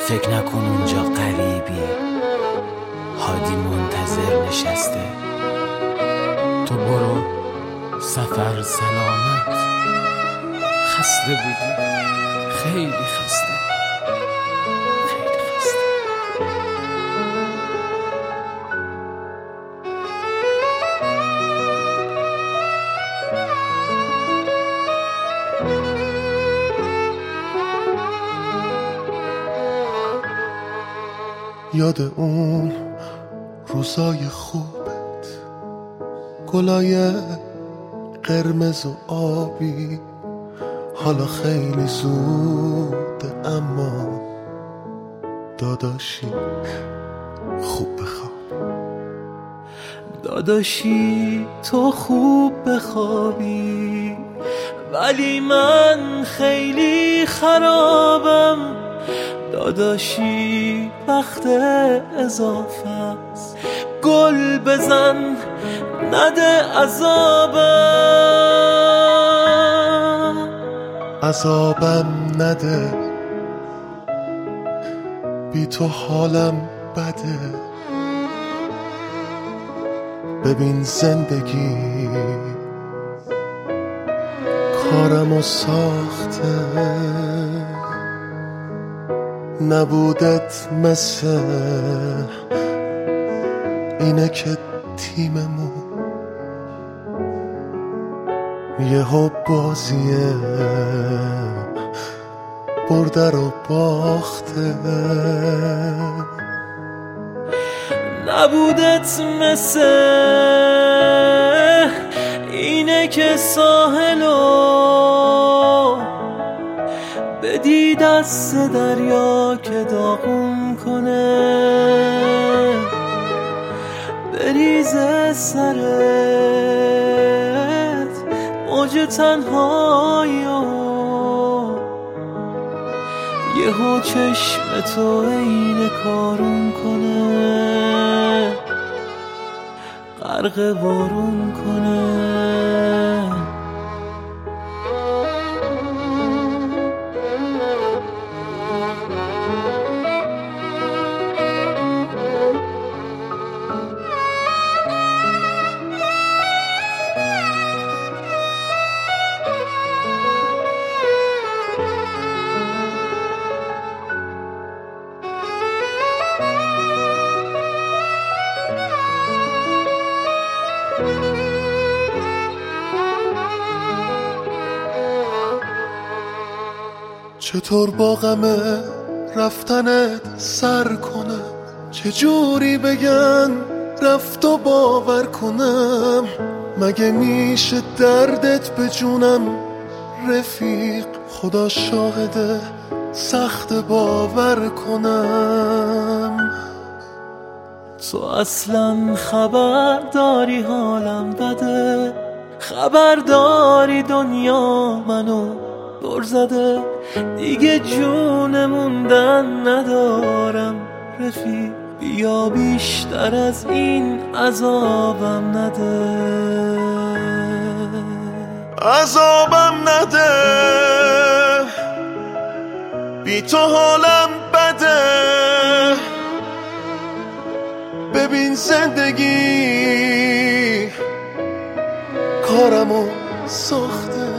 فکر نکن اونجا غریبی، هادی منتظر نشسته. تو برو سفر سلامت. خسته بودی، خیلی خسته، خیلی خسته. یاد اون روزای خوبت، گلای قرمز و آبی، حالا خیلی زوده اما داداشی خوب بخواب. داداشی تو خوب بخوابی، ولی من خیلی خرابم. داداشی وقت اضافه است، گل بزن نده عذابم نده، بی تو حالم بده. ببین زندگی کارمو ساخته، نبودت مثل اینه که تیممون یهو بازیه برده رو باخته. نبودت مثل اینه که ساحلو بدی دست دریا که داغون کنه، بریزه سرت موج تنهایی و یهو چشم تو عین کارون کنه، غرق بارون کنه. چطور با غم رفتنت سر کنم، چجوری بگن رفت و باور کنم. مگه میشه دردت به جونم رفیق، خدا شاهده سخت باور کنم. تو اصلا خبر داری حالم بده، خبر داری دنیا منو دور زده، دیگه جون موندن ندارم رفیق، بیا بیشتر از این عذابم نده. عذابم نده، بی تو حالم بده. ببین زندگی کارمو ساخته،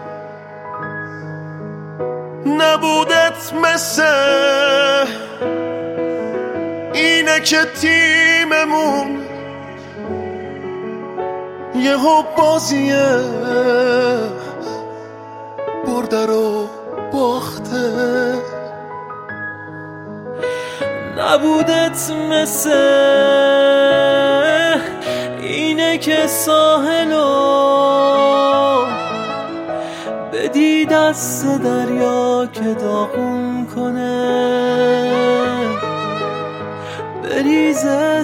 نبودت مثل اینه که تیممون یهو بازیه برده رو باخته. نبودت مثل اینه که ساحلو بدی دست دریا که داغون کنه، بریزه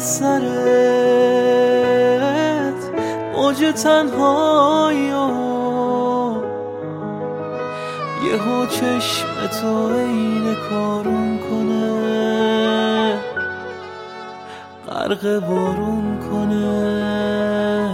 سرت موج تنهایی و یهو چشم تو عین کارون کنه، غرق بارون کنه.